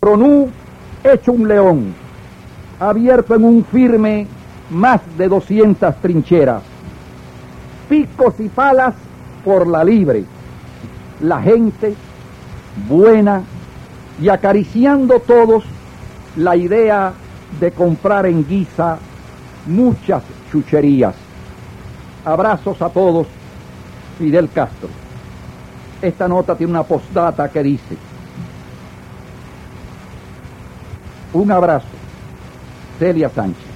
Pronú hecho un león, abierto en un firme más de 200 trincheras, picos y palas por la libre, la gente buena y acariciando todos la idea de comprar en guisa muchas chucherías. Abrazos a todos, Fidel Castro. Esta nota tiene una postdata que dice: un abrazo, Celia Sánchez.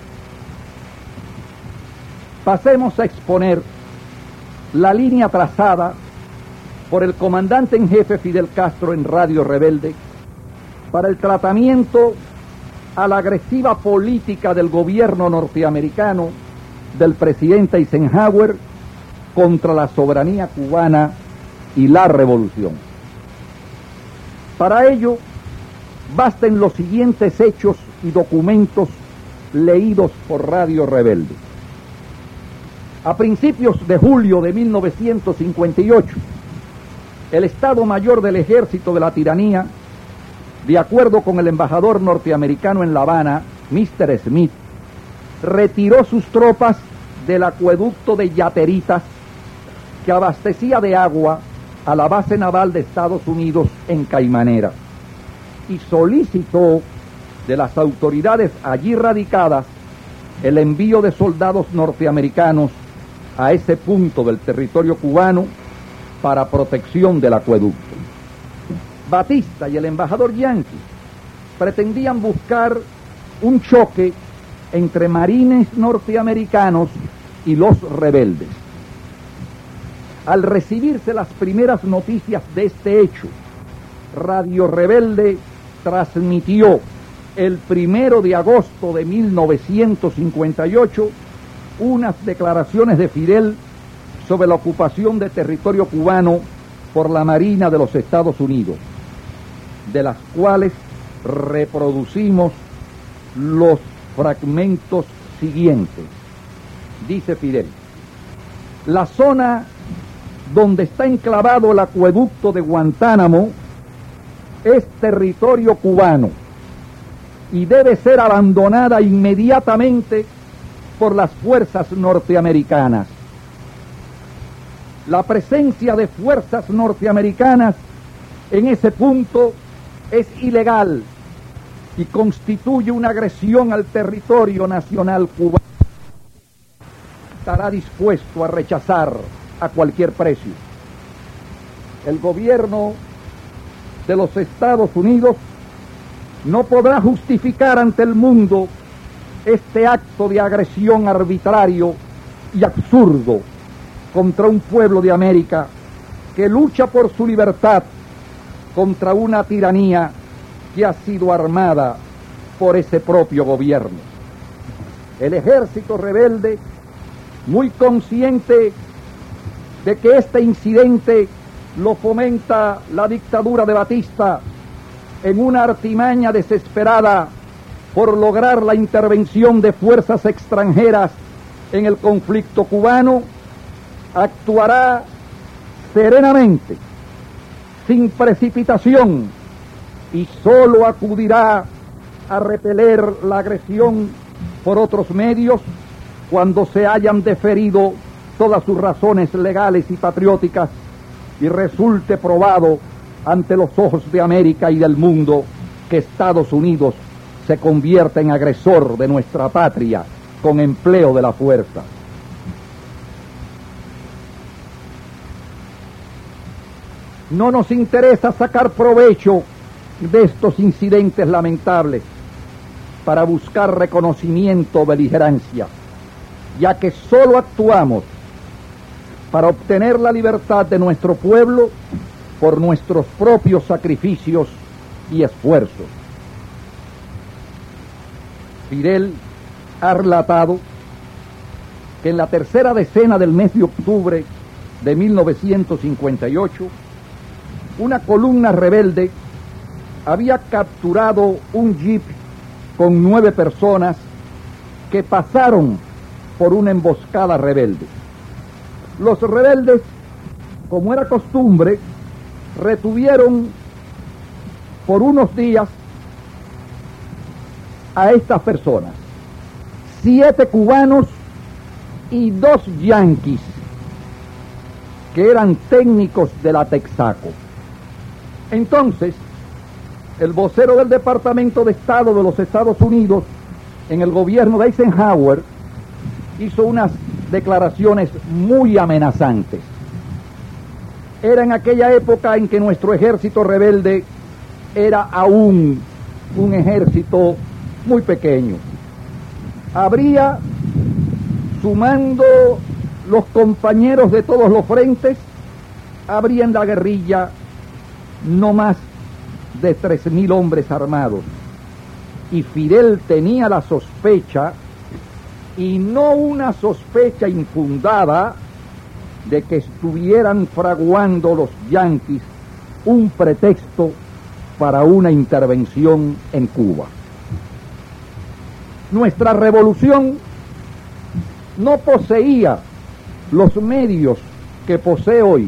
Pasemos a exponer la línea trazada por el comandante en jefe Fidel Castro en Radio Rebelde para el tratamiento a la agresiva política del gobierno norteamericano del presidente Eisenhower contra la soberanía cubana y la revolución. Para ello, basten los siguientes hechos y documentos leídos por Radio Rebelde. A principios de julio de 1958, el Estado Mayor del Ejército de la Tiranía, de acuerdo con el embajador norteamericano en La Habana, Mr. Smith, retiró sus tropas del acueducto de Yateritas que abastecía de agua a la base naval de Estados Unidos en Caimanera y solicitó de las autoridades allí radicadas el envío de soldados norteamericanos a ese punto del territorio cubano para protección del acueducto. Batista y el embajador yanqui pretendían buscar un choque entre marines norteamericanos y los rebeldes. Al recibirse las primeras noticias de este hecho, Radio Rebelde transmitió el 1 de agosto de 1958 unas declaraciones de Fidel sobre la ocupación de territorio cubano por la Marina de los Estados Unidos, de las cuales reproducimos los fragmentos siguientes. Dice Fidel: la zona donde está enclavado el acueducto de Guantánamo es territorio cubano y debe ser abandonada inmediatamente por las fuerzas norteamericanas. La presencia de fuerzas norteamericanas en ese punto es ilegal y constituye una agresión al territorio nacional cubano. Estará dispuesto a rechazar a cualquier precio. El gobierno de los Estados Unidos no podrá justificar ante el mundo este acto de agresión arbitrario y absurdo contra un pueblo de América que lucha por su libertad contra una tiranía que ha sido armada por ese propio gobierno. El ejército rebelde, muy consciente de que este incidente lo fomenta la dictadura de Batista en una artimaña desesperada por lograr la intervención de fuerzas extranjeras en el conflicto cubano, actuará serenamente, sin precipitación, y solo acudirá a repeler la agresión por otros medios cuando se hayan deferido todas sus razones legales y patrióticas y resulte probado ante los ojos de América y del mundo que Estados Unidos se convierta en agresor de nuestra patria con empleo de la fuerza. No nos interesa sacar provecho de estos incidentes lamentables para buscar reconocimiento o beligerancia, ya que solo actuamos para obtener la libertad de nuestro pueblo por nuestros propios sacrificios y esfuerzos. Fidel ha relatado que en la tercera decena del mes de octubre de 1958, una columna rebelde había capturado un jeep con 9 personas que pasaron por una emboscada rebelde. Los rebeldes, como era costumbre, retuvieron por unos días a estas personas, 7 cubanos y 2 yanquis, que eran técnicos de la Texaco. Entonces, el vocero del Departamento de Estado de los Estados Unidos en el gobierno de Eisenhower hizo unas declaraciones muy amenazantes. Era en aquella época en que nuestro ejército rebelde era aún un ejército muy pequeño. Habría, sumando los compañeros de todos los frentes, habría en la guerrilla no más de 3.000 hombres armados. Y Fidel tenía la sospecha, y no una sospecha infundada, de que estuvieran fraguando los yanquis un pretexto para una intervención en Cuba. Nuestra revolución no poseía los medios que posee hoy,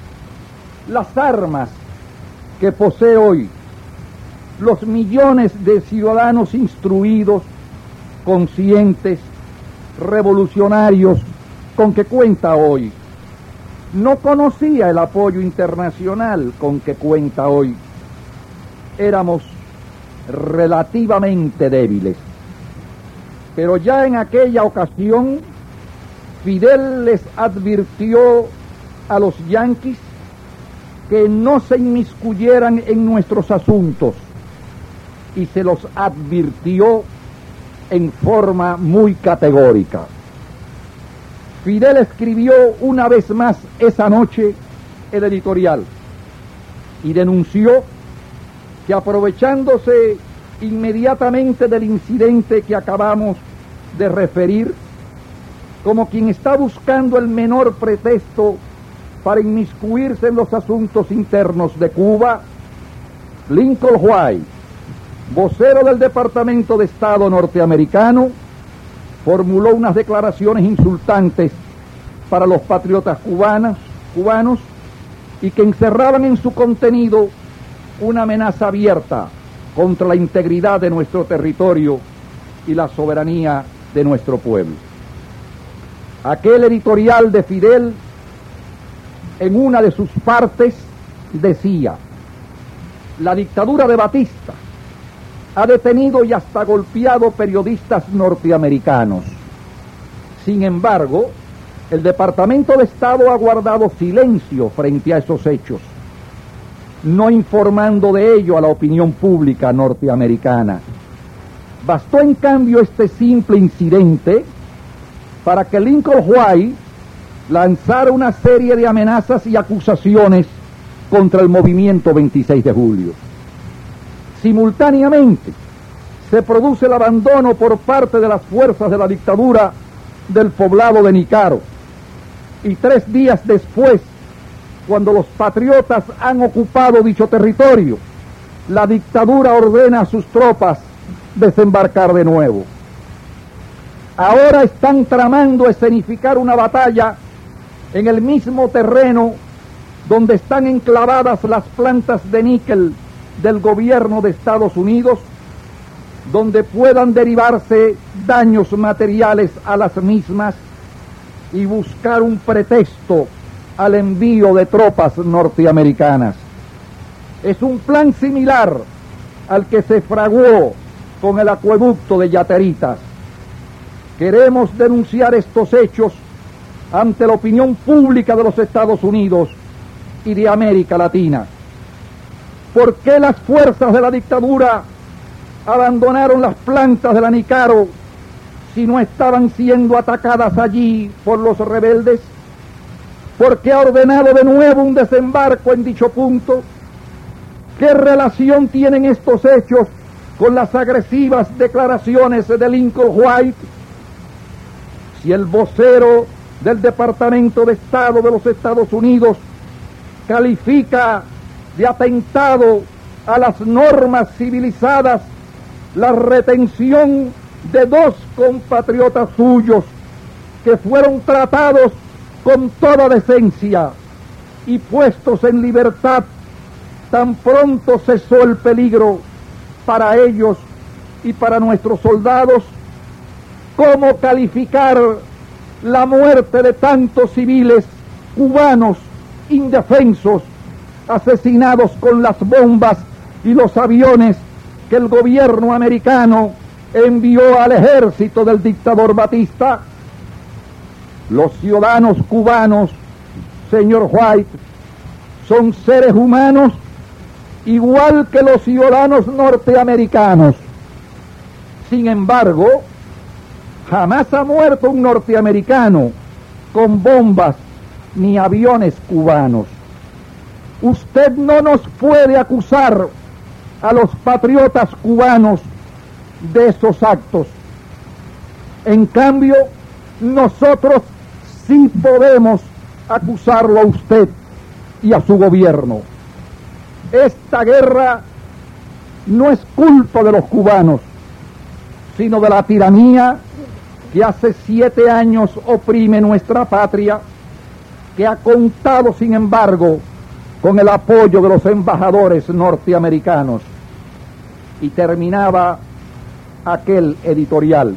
las armas que posee hoy, los millones de ciudadanos instruidos, conscientes, revolucionarios con que cuenta hoy. No conocía el apoyo internacional con que cuenta hoy. Éramos relativamente débiles. Pero ya en aquella ocasión, Fidel les advirtió a los yanquis que no se inmiscuyeran en nuestros asuntos, y se los advirtió en forma muy categórica. Fidel escribió una vez más esa noche el editorial y denunció que, aprovechándose inmediatamente del incidente que acabamos de referir, como quien está buscando el menor pretexto para inmiscuirse en los asuntos internos de Cuba, Lincoln White, vocero del Departamento de Estado norteamericano, formuló unas declaraciones insultantes para los patriotas cubanos y que encerraban en su contenido una amenaza abierta contra la integridad de nuestro territorio y la soberanía de nuestro pueblo. Aquel editorial de Fidel, en una de sus partes, decía: la dictadura de Batista ha detenido y hasta golpeado periodistas norteamericanos. Sin embargo, el Departamento de Estado ha guardado silencio frente a esos hechos, no informando de ello a la opinión pública norteamericana. Bastó en cambio este simple incidente para que Lincoln White lanzara una serie de amenazas y acusaciones contra el movimiento 26 de julio. Simultáneamente se produce el abandono por parte de las fuerzas de la dictadura del poblado de Nicaro, y 3 días después, cuando los patriotas han ocupado dicho territorio, la dictadura ordena a sus tropas desembarcar de nuevo. Ahora están tramando escenificar una batalla en el mismo terreno donde están enclavadas las plantas de níquel del gobierno de Estados Unidos, donde puedan derivarse daños materiales a las mismas y buscar un pretexto al envío de tropas norteamericanas. Es un plan similar al que se fraguó con el acueducto de Yateritas. Queremos denunciar estos hechos ante la opinión pública de los Estados Unidos y de América Latina. ¿Por qué las fuerzas de la dictadura abandonaron las plantas de la Nicaro si no estaban siendo atacadas allí por los rebeldes? ¿Por qué ha ordenado de nuevo un desembarco en dicho punto? ¿Qué relación tienen estos hechos con las agresivas declaraciones de Lincoln White? Si el vocero del Departamento de Estado de los Estados Unidos califica de atentado a las normas civilizadas la retención de 2 compatriotas suyos que fueron tratados con toda decencia y puestos en libertad tan pronto cesó el peligro para ellos y para nuestros soldados cómo calificar la muerte de tantos civiles cubanos indefensos asesinados con las bombas y los aviones que el gobierno americano envió al ejército del dictador Batista. Los ciudadanos cubanos, señor White, son seres humanos igual que los ciudadanos norteamericanos. Sin embargo, jamás ha muerto un norteamericano con bombas ni aviones cubanos. Usted no nos puede acusar a los patriotas cubanos de esos actos. En cambio, nosotros sí podemos acusarlo a usted y a su gobierno. Esta guerra no es culpa de los cubanos, sino de la tiranía que hace 7 años oprime nuestra patria, que ha contado, sin embargo, con el apoyo de los embajadores norteamericanos. Y terminaba aquel editorial.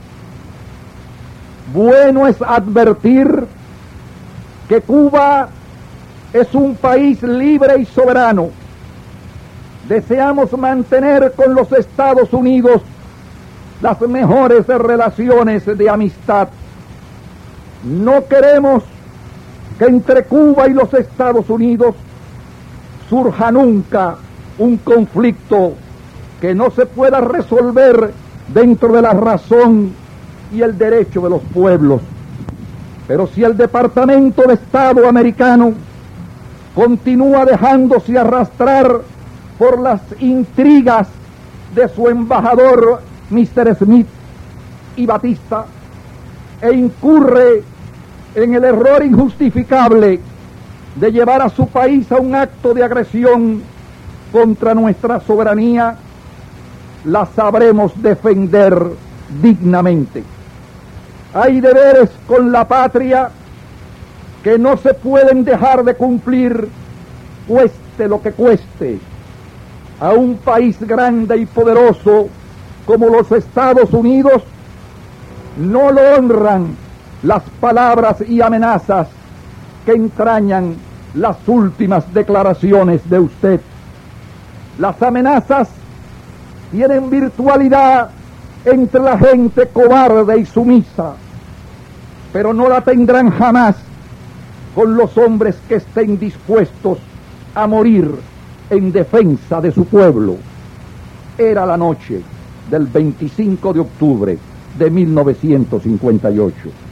Bueno es advertir que Cuba es un país libre y soberano. Deseamos mantener con los Estados Unidos las mejores relaciones de amistad. No queremos que entre Cuba y los Estados Unidos surja nunca un conflicto que no se pueda resolver dentro de la razón y el derecho de los pueblos. Pero si el Departamento de Estado americano continúa dejándose arrastrar por las intrigas de su embajador Mr. Smith y Batista, e incurre en el error injustificable de llevar a su país a un acto de agresión contra nuestra soberanía, la sabremos defender dignamente. Hay deberes con la patria que no se pueden dejar de cumplir, cueste lo que cueste. A un país grande y poderoso como los Estados Unidos no lo honran las palabras y amenazas que entrañan las últimas declaraciones de usted. Las amenazas tienen virtualidad entre la gente cobarde y sumisa, pero no la tendrán jamás con los hombres que estén dispuestos a morir en defensa de su pueblo. Era la noche del 25 de octubre de 1958.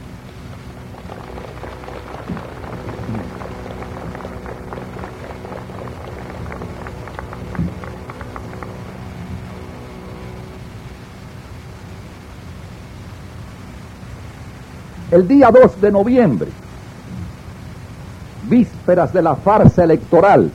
El día 2 de noviembre, vísperas de la farsa electoral,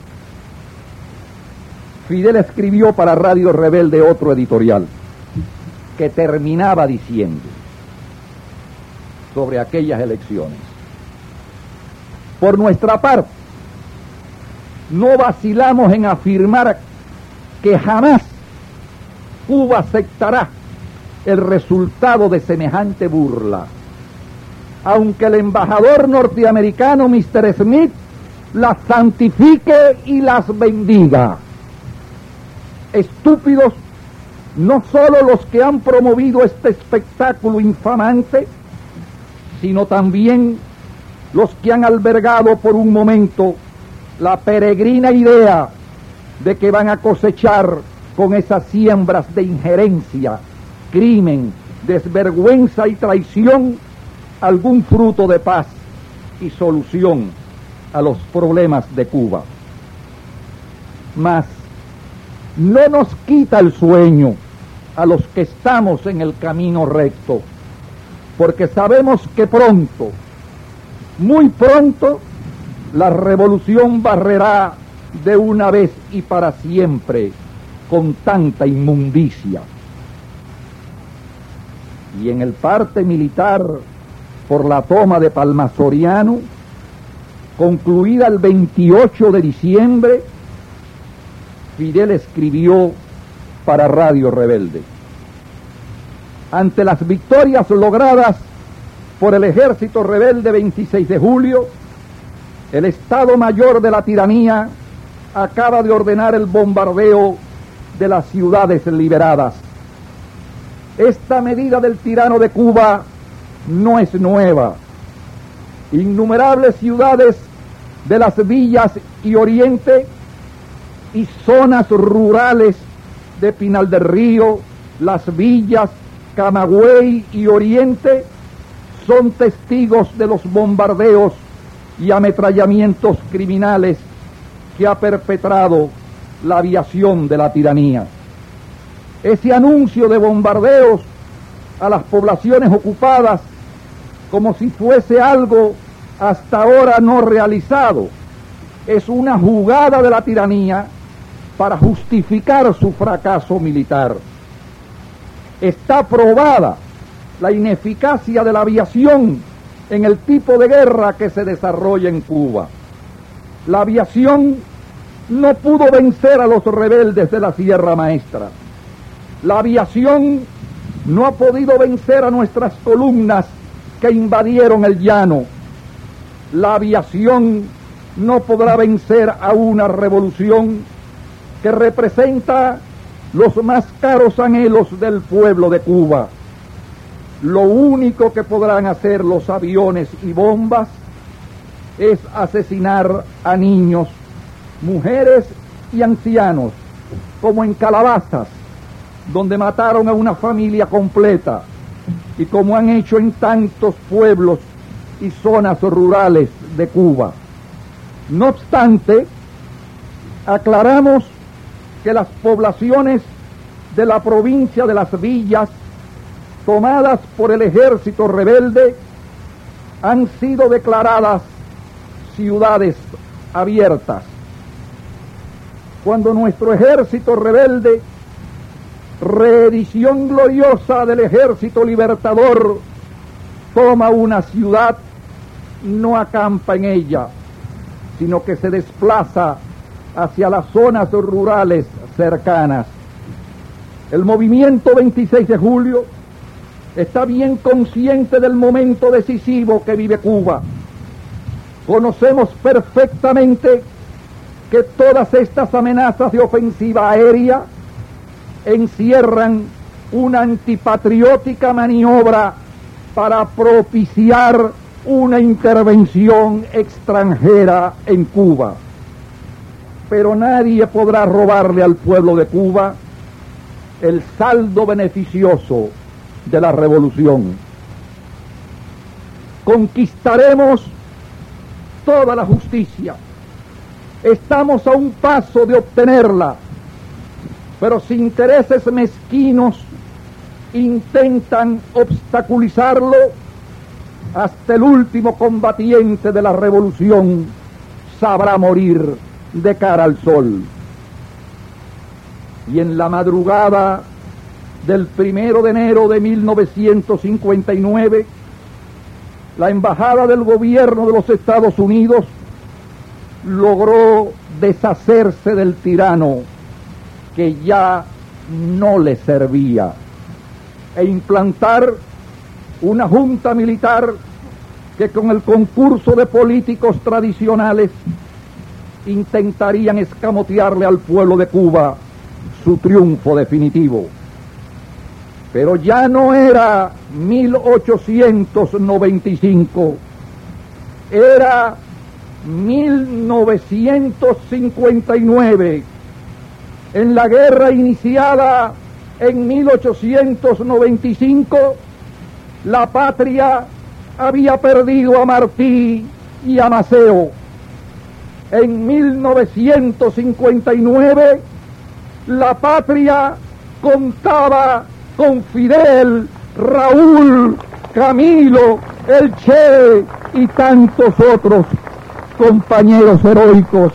Fidel escribió para Radio Rebelde otro editorial que terminaba diciendo sobre aquellas elecciones: por nuestra parte, no vacilamos en afirmar que jamás Cuba aceptará el resultado de semejante burla, aunque el embajador norteamericano Mr. Smith las santifique y las bendiga. Estúpidos no solo los que han promovido este espectáculo infamante, sino también los que han albergado por un momento la peregrina idea de que van a cosechar con esas siembras de injerencia, crimen, desvergüenza y traición algún fruto de paz y solución a los problemas de Cuba. Mas no nos quita el sueño a los que estamos en el camino recto, porque sabemos que pronto, muy pronto, la revolución barrerá de una vez y para siempre con tanta inmundicia. Y en el parte militar por la toma de Palmasoriano, concluida el 28 de diciembre, Fidel escribió para Radio Rebelde: Ante las victorias logradas por el ejército rebelde 26 de julio, el Estado Mayor de la tiranía acaba de ordenar el bombardeo de las ciudades liberadas. Esta medida del tirano de Cuba no es nueva. Innumerables ciudades de las villas y Oriente y zonas rurales de Pinal del Río, Las Villas, Camagüey y Oriente son testigos de los bombardeos y ametrallamientos criminales que ha perpetrado la aviación de la tiranía. Ese anuncio de bombardeos a las poblaciones ocupadas como si fuese algo hasta ahora no realizado es una jugada de la tiranía para justificar su fracaso militar. Está probada la ineficacia de la aviación en el tipo de guerra que se desarrolla en Cuba. La aviación no pudo vencer a los rebeldes de la Sierra Maestra. La aviación no ha podido vencer a nuestras columnas que invadieron el llano. La aviación no podrá vencer a una revolución que representa los más caros anhelos del pueblo de Cuba. Lo único que podrán hacer los aviones y bombas es asesinar a niños, mujeres y ancianos, como en Calabazas, donde mataron a una familia completa, y como han hecho en tantos pueblos y zonas rurales de Cuba. No obstante, aclaramos que las poblaciones de la provincia de Las Villas, tomadas por el ejército rebelde, han sido declaradas ciudades abiertas. Cuando nuestro ejército rebelde, reedición gloriosa del ejército libertador, toma una ciudad, no acampa en ella, sino que se desplaza hacia las zonas rurales cercanas. El movimiento 26 de julio está bien consciente del momento decisivo que vive Cuba. Conocemos perfectamente que todas estas amenazas de ofensiva aérea encierran una antipatriótica maniobra para propiciar una intervención extranjera en Cuba. Pero nadie podrá robarle al pueblo de Cuba el saldo beneficioso de la revolución. Conquistaremos toda la justicia. Estamos a un paso de obtenerla, pero si intereses mezquinos intentan obstaculizarlo, hasta el último combatiente de la revolución sabrá morir de cara al sol. Y en la madrugada del 1 de enero de 1959, la embajada del gobierno de los Estados Unidos logró deshacerse del tirano que ya no le servía e implantar una junta militar que con el concurso de políticos tradicionales intentarían escamotearle al pueblo de Cuba su triunfo definitivo. Pero ya no era 1895, era 1959, en la guerra iniciada en 1895, la patria había perdido a Martí y a Maceo. En 1959, la patria contaba con Fidel, Raúl, Camilo, el Che y tantos otros compañeros heroicos.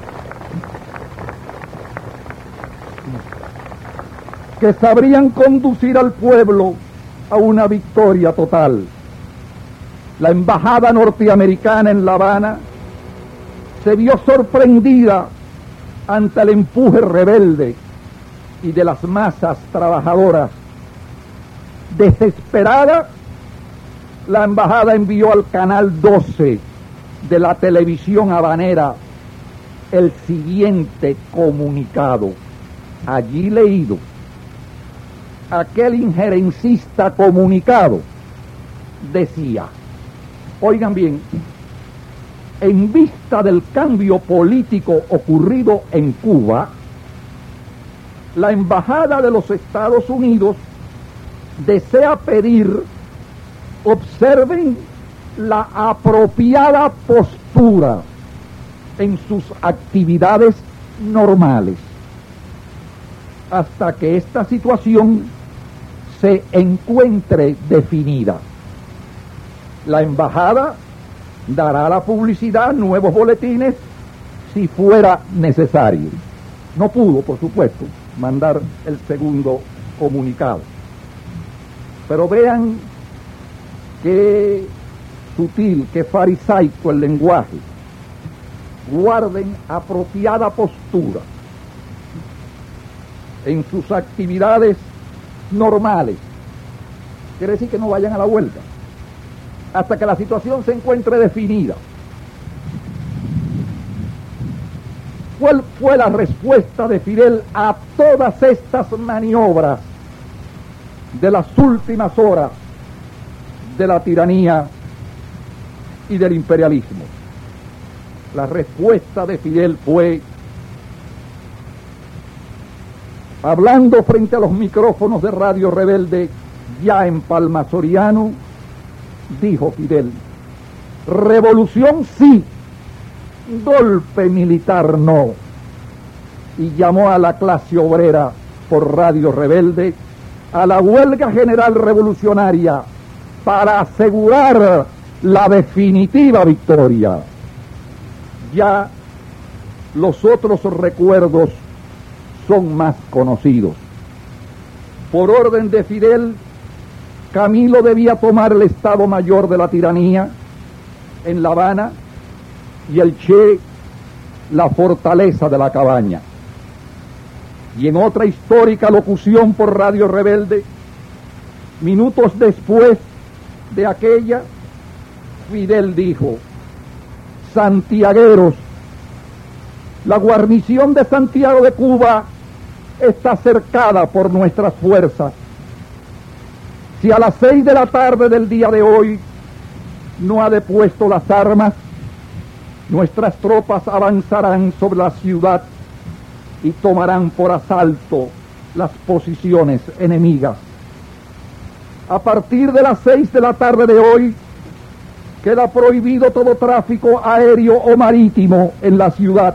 Que sabrían conducir al pueblo a una victoria total. La embajada norteamericana en La Habana se vio sorprendida ante el empuje rebelde y de las masas trabajadoras. Desesperada, la embajada envió al canal 12 de la televisión habanera el siguiente comunicado, allí leído. Aquel injerencista comunicado decía, oigan bien, en vista del cambio político ocurrido en Cuba, la Embajada de los Estados Unidos desea pedir, observen la apropiada postura en sus actividades normales, hasta que esta situación se encuentre definida. La embajada dará la publicidad, nuevos boletines, si fuera necesario. No pudo, por supuesto, mandar el segundo comunicado. Pero vean qué sutil, qué farisaico el lenguaje. Guarden apropiada postura en sus actividades normales. Quiere decir que no vayan a la huelga hasta que la situación se encuentre definida. ¿Cuál fue la respuesta de Fidel a todas estas maniobras de las últimas horas de la tiranía y del imperialismo? La respuesta de Fidel fue, hablando frente a los micrófonos de Radio Rebelde, ya en Palma Soriano, dijo Fidel: revolución sí, golpe militar no. Y llamó a la clase obrera por Radio Rebelde a la huelga general revolucionaria para asegurar la definitiva victoria. Ya los otros recuerdos son más conocidos. Por orden de Fidel, Camilo debía tomar el Estado Mayor de la tiranía en La Habana y el Che la fortaleza de la Cabaña. Y en otra histórica locución por Radio Rebelde, minutos después de aquella, Fidel dijo: santiagueros, la guarnición de Santiago de Cuba está cercada por nuestras fuerzas. Si a las 6 de la tarde del día de hoy no ha depuesto las armas, nuestras tropas avanzarán sobre la ciudad y tomarán por asalto las posiciones enemigas. A partir de las 6 de la tarde de hoy, queda prohibido todo tráfico aéreo o marítimo en la ciudad.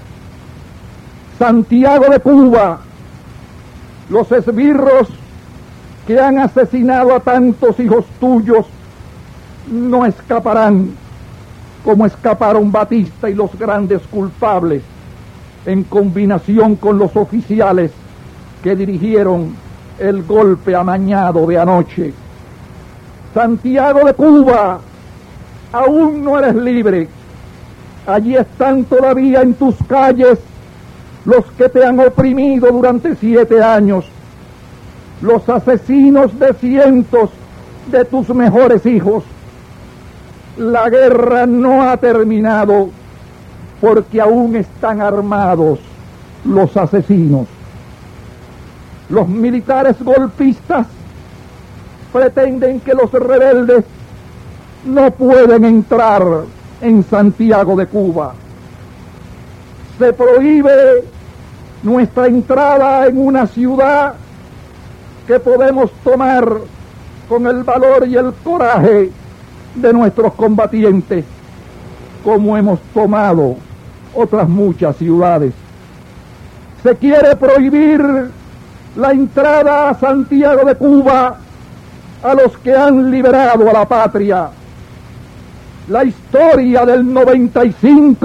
Santiago de Cuba, los esbirros que han asesinado a tantos hijos tuyos no escaparán, como escaparon Batista y los grandes culpables, en combinación con los oficiales que dirigieron el golpe amañado de anoche. Santiago de Cuba, aún no eres libre. Allí están todavía en tus calles los que te han oprimido durante 7 años, los asesinos de cientos de tus mejores hijos. La guerra no ha terminado porque aún están armados los asesinos. Los militares golpistas pretenden que los rebeldes no pueden entrar en Santiago de Cuba. Se prohíbe nuestra entrada en una ciudad que podemos tomar con el valor y el coraje de nuestros combatientes, como hemos tomado otras muchas ciudades. Se quiere prohibir la entrada a Santiago de Cuba a los que han liberado a la patria. La historia del 95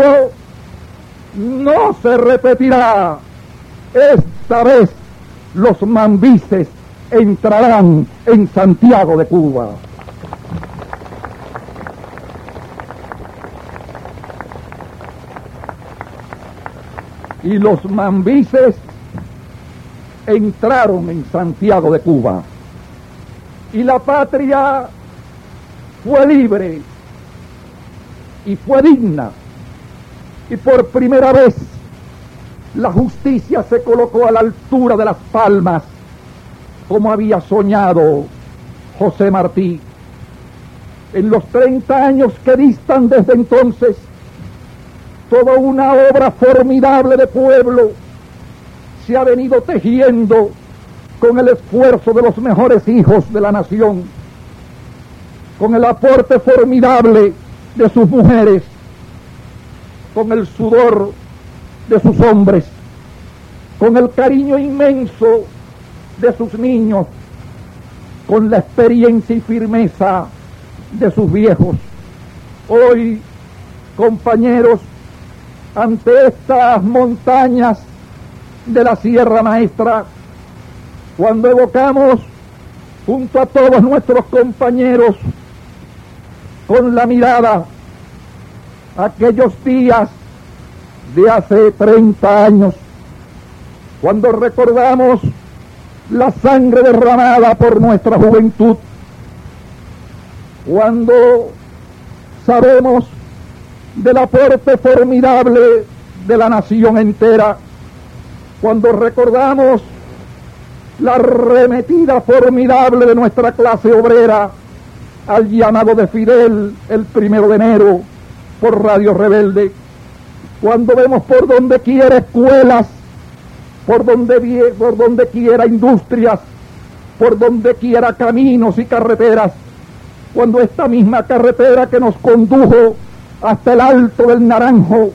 no se repetirá. Esta vez los mambises entrarán en Santiago de Cuba. Y los mambises entraron en Santiago de Cuba. y la patria fue libre y fue digna, y por primera vez la justicia se colocó a la altura de las palmas, como había soñado José Martí. En los 30 años que distan desde entonces, toda una obra formidable de pueblo se ha venido tejiendo con el esfuerzo de los mejores hijos de la nación, con el aporte formidable de sus mujeres, con el sudor de sus hombres, con el cariño inmenso de sus niños, con la experiencia y firmeza de sus viejos. Hoy, compañeros, ante estas montañas de la Sierra Maestra, cuando evocamos junto a todos nuestros compañeros con la mirada aquellos días de hace 30 años, cuando recordamos la sangre derramada por nuestra juventud, cuando sabemos del aporte formidable de la nación entera, cuando recordamos la arremetida formidable de nuestra clase obrera al llamado de Fidel el 1 de enero por Radio Rebelde, cuando vemos por donde quiera escuelas, por donde quiera industrias, por donde quiera caminos y carreteras, cuando esta misma carretera que nos condujo hasta el Alto del Naranjo,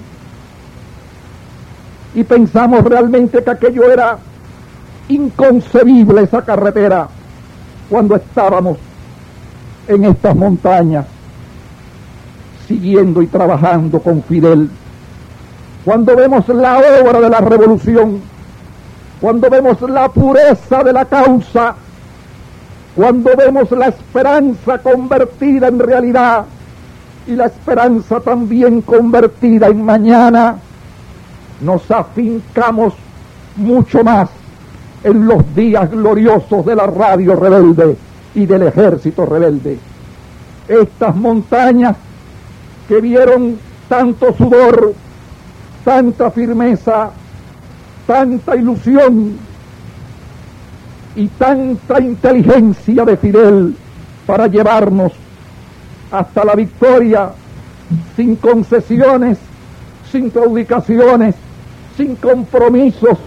y pensamos realmente que aquello era inconcebible, esa carretera, cuando estábamos en estas montañas siguiendo y trabajando con Fidel, cuando vemos la obra de la revolución, cuando vemos la pureza de la causa, cuando vemos la esperanza convertida en realidad y la esperanza también convertida en mañana, nos afincamos mucho más en los días gloriosos de la radio rebelde y del ejército rebelde. Estas montañas que vieron tanto sudor, tanta firmeza, tanta ilusión y tanta inteligencia de Fidel para llevarnos hasta la victoria, sin concesiones, sin claudicaciones, sin compromisos.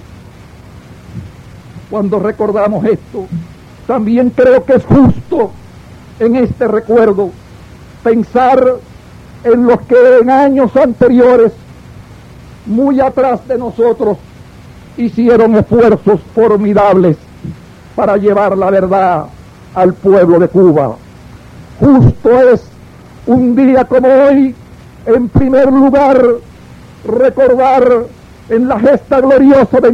Cuando recordamos esto, también creo que es justo en este recuerdo pensar en los que en años anteriores, muy atrás de nosotros, hicieron esfuerzos formidables para llevar la verdad al pueblo de Cuba. Justo es un día como hoy, en primer lugar, recordar en la gesta gloriosa de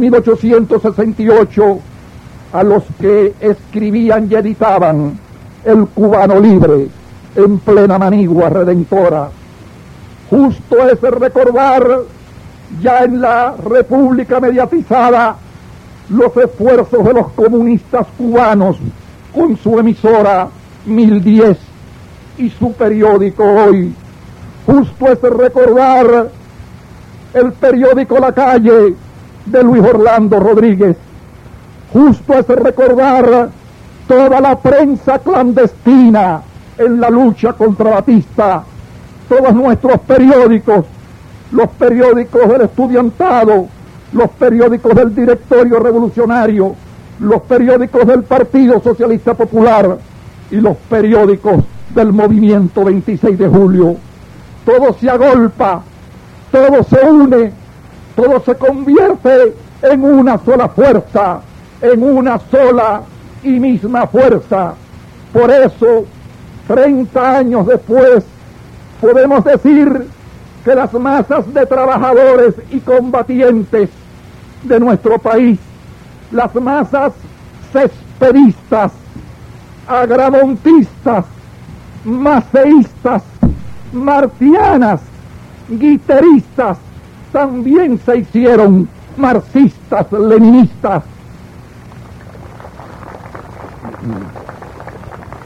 1868 a los que escribían y editaban El Cubano Libre en plena manigua redentora. Justo es recordar ya en la República mediatizada los esfuerzos de los comunistas cubanos con su emisora 1010 y su periódico Hoy. Justo es recordar el periódico La Calle de Luis Orlando Rodríguez. Justo es recordar toda la prensa clandestina en la lucha contra Batista, todos nuestros periódicos, los periódicos del estudiantado, los periódicos del directorio revolucionario, los periódicos del Partido Socialista Popular y los periódicos del movimiento 26 de julio. Todo se agolpa, todo se une, todo se convierte en una sola fuerza, en una sola y misma fuerza. Por eso, 30 años después, podemos decir que las masas de trabajadores y combatientes de nuestro país, las masas cesperistas, agramontistas, maceístas, martianas, guiteristas, también se hicieron marxistas, leninistas.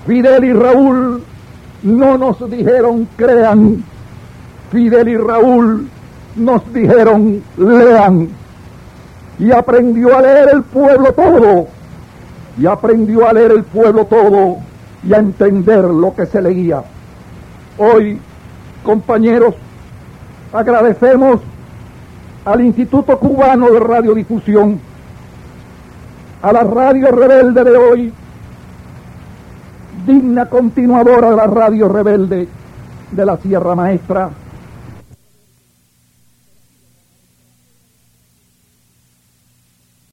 Fidel y Raúl no nos dijeron crean, Fidel y Raúl nos dijeron lean. Y aprendió a leer el pueblo todo, y aprendió a leer el pueblo todo y a entender lo que se leía. Hoy, compañeros, agradecemos al Instituto Cubano de Radiodifusión, a la Radio Rebelde de hoy, digna continuadora de la Radio Rebelde de la Sierra Maestra,